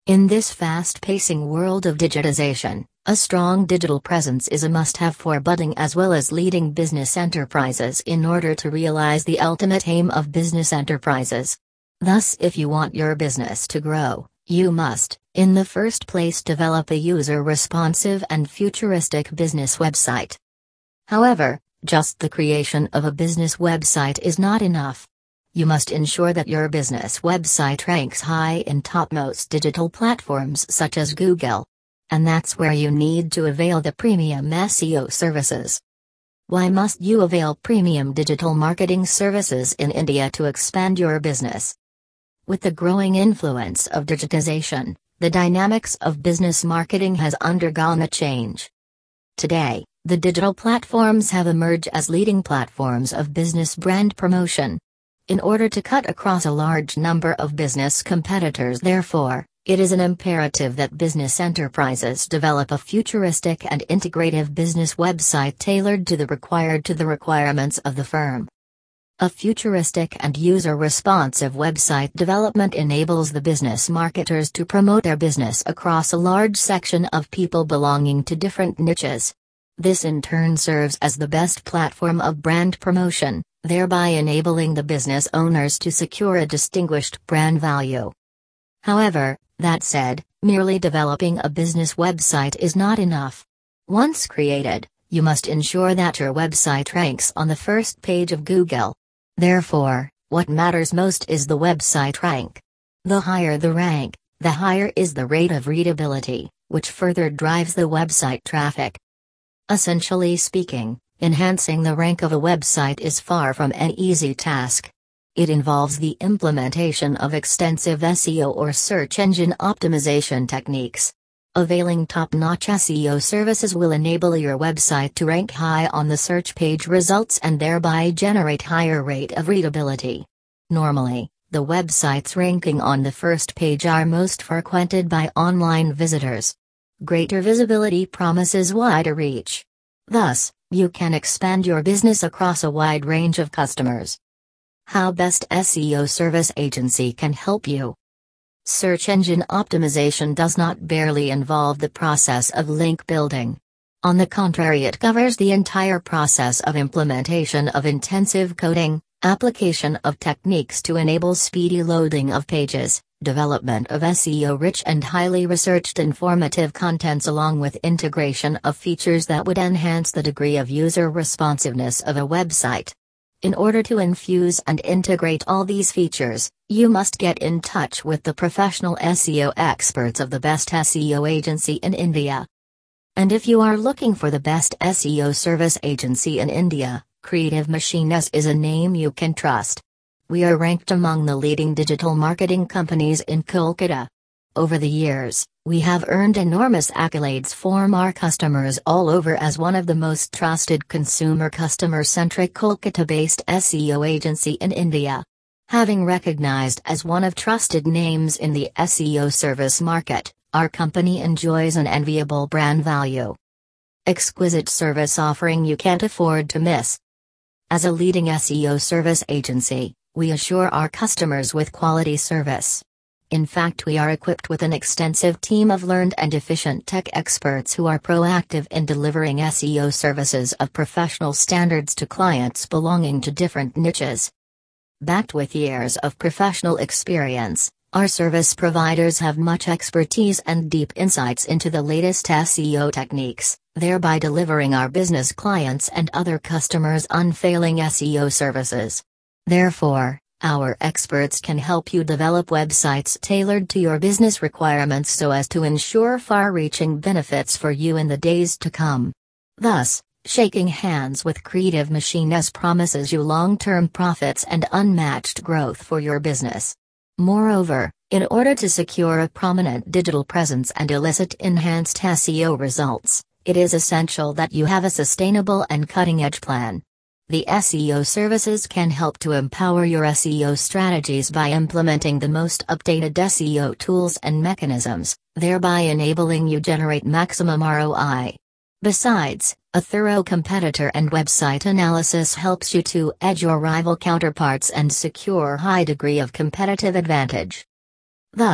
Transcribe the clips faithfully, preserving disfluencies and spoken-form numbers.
In this fast-pacing world of digitization, a strong digital presence is a must-have for budding as well as leading business enterprises in order to realize the ultimate aim of business enterprises. Thus, if you want your business to grow, you must, in the first place, develop a user-responsive and futuristic business website. However, just the creation of a business website is not enough. You must ensure that your business website ranks high in topmost digital platforms such as Google. And that's where you need to avail the premium S E O services. Why must you avail premium digital marketing services in India to expand your business? With the growing influence of digitization, the dynamics of business marketing has undergone a change. Today, the digital platforms have emerged as leading platforms of business brand promotion. In order to cut across a large number of business competitors, therefore, it is an imperative that business enterprises develop a futuristic and integrative business website tailored to the required to the requirements of the firm. A futuristic and user-responsive website development enables the business marketers to promote their business across a large section of people belonging to different niches. This in turn serves as the best platform of brand promotion, thereby enabling the business owners to secure a distinguished brand value. However, that said, merely developing a business website is not enough. Once created, you must ensure that your website ranks on the first page of Google. Therefore, what matters most is the website rank. The higher the rank, the higher is the rate of readability, which further drives the website traffic. Essentially speaking, enhancing the rank of a website is far from an easy task. It involves the implementation of extensive S E O or search engine optimization techniques. Availing top-notch S E O services will enable your website to rank high on the search page results and thereby generate higher rate of readability. Normally, the websites ranking on the first page are most frequented by online visitors. Greater visibility promises wider reach. Thus, you can expand your business across a wide range of customers. How Best S E O Service Agency can help you. Search engine optimization does not barely involve the process of link building. On the contrary, it covers the entire process of implementation of intensive coding, application of techniques to enable speedy loading of pages, development of S E O-rich and highly researched informative contents along with integration of features that would enhance the degree of user responsiveness of a website. In order to infuse and integrate all these features, you must get in touch with the professional S E O experts of the best S E O agency in India. And if you are looking for the best S E O service agency in India, Creative Machines is a name you can trust. We are ranked among the leading digital marketing companies in Kolkata. Over the years, we have earned enormous accolades from our customers all over as one of the most trusted consumer customer-centric Kolkata-based S E O agency in India. Having recognized as one of trusted names in the S E O service market, our company enjoys an enviable brand value. Exquisite service offering you can't afford to miss. As a leading S E O service agency, we assure our customers with quality service. In fact, we are equipped with an extensive team of learned and efficient tech experts who are proactive in delivering S E O services of professional standards to clients belonging to different niches. Backed with years of professional experience, our service providers have much expertise and deep insights into the latest S E O techniques, thereby delivering our business clients and other customers unfailing S E O services. Therefore, our experts can help you develop websites tailored to your business requirements so as to ensure far-reaching benefits for you in the days to come. Thus, shaking hands with Creative Machines promises you long-term profits and unmatched growth for your business. Moreover, in order to secure a prominent digital presence and elicit enhanced S E O results, it is essential that you have a sustainable and cutting-edge plan. The S E O services can help to empower your S E O strategies by implementing the most updated S E O tools and mechanisms, thereby enabling you generate maximum R O I. Besides, a thorough competitor and website analysis helps you to edge your rival counterparts and secure high degree of competitive advantage. Thus,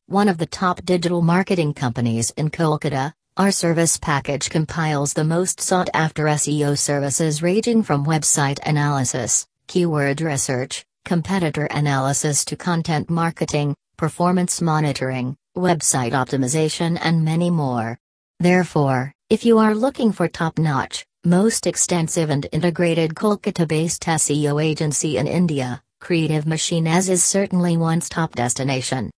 one of the top digital marketing companies in Kolkata, our service package compiles the most sought-after S E O services ranging from website analysis, keyword research, competitor analysis to content marketing, performance monitoring, website optimization and many more. Therefore, if you are looking for top-notch, most extensive and integrated Kolkata-based S E O agency in India, Creative Machine as is certainly one's top destination.